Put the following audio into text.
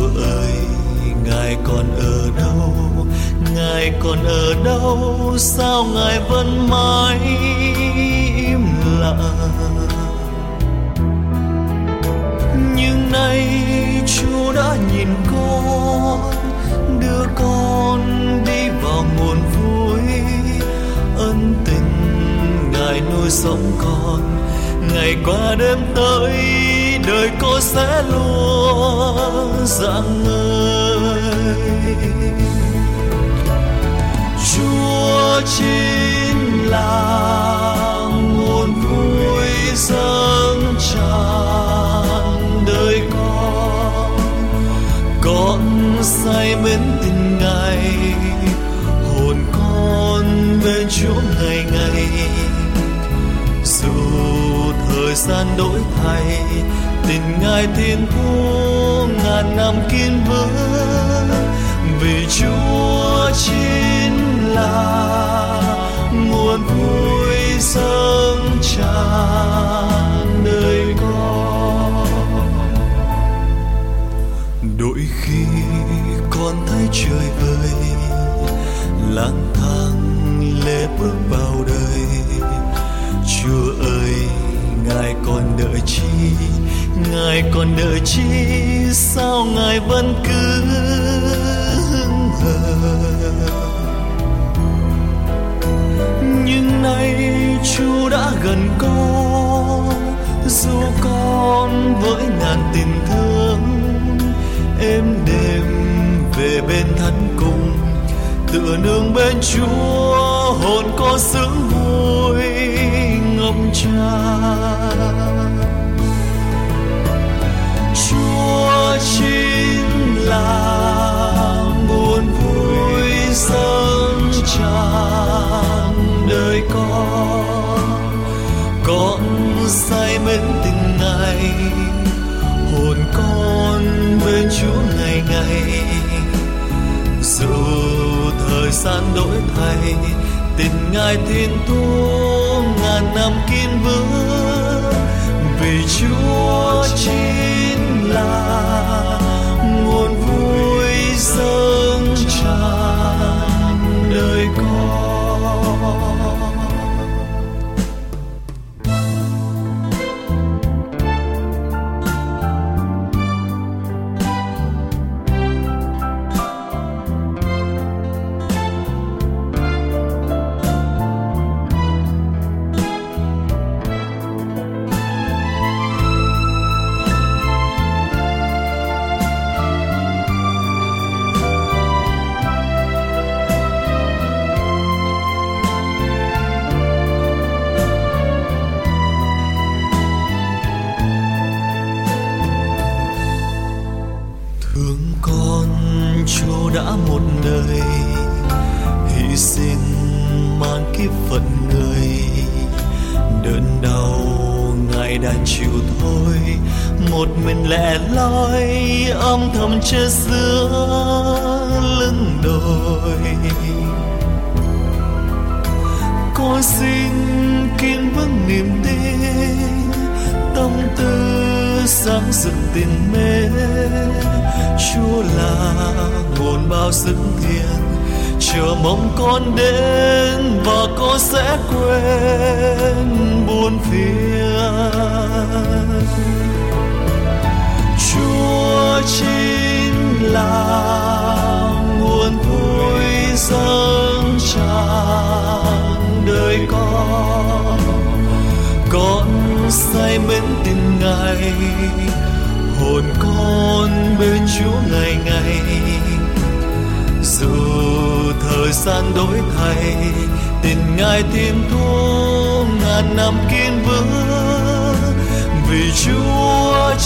Chúa ơi, Ngài còn ở đâu? Ngài còn ở đâu? Sao Ngài vẫn mãi im lặng? Nhưng nay Chúa đã nhìn con, đưa con đi vào nguồn vui. Ân tình Ngài nuôi sống con, ngày qua đêm tới đời con sẽ luôn rạng ngời. Chúa chính là nguồn vui dâng tràn đời con say mến tình Ngài, hồn con bên Chúa ngày ngày. Dù thời gian đổi thay, tình Ngài thiên thu ngàn năm kiên vững, vì Chúa chính là nguồn vui dâng tràn đời con. Đôi khi con thấy trời ơi lang thang lê bước vào đời, Chúa ơi, Ngài còn đợi chi? Ngài còn đợi chi? Sao Ngài vẫn cứ hững hờ? Nhưng nay Chúa đã gần con, dù con với ngàn tình thương, êm đềm về bên thánh cùng, tựa nương bên Chúa, hồn con sướng vui ngập tràn. Chúa chính là nguồn vui dâng tràn đời con say mến tình Ngài, hồn con bên Chúa ngày ngày. Dù thời gian đổi thay, tình Ngài thiên thu ngàn năm kiên vững, vì Chúa chính là nguồn vui dâng tràn đời con. Đã một đời hy sinh mang kiếp phận người, đớn đau Ngài đành chịu thôi, một mình lẻ loi âm thầm chết giữa lưng đồi. Con xin kiên vững niềm tin, tâm tư sáng rực tình mến. Chúa là nguồn bao sức thiện, chờ mong con đến và con sẽ quên buồn phiền. Chúa chính là nguồn vui dâng tràn đời con say mến tình Ngài, hồn con bên Chúa ngày ngày. Dù thời gian đổi thay, tình Ngài thiên thu ngàn năm kiên vững, vì Chúa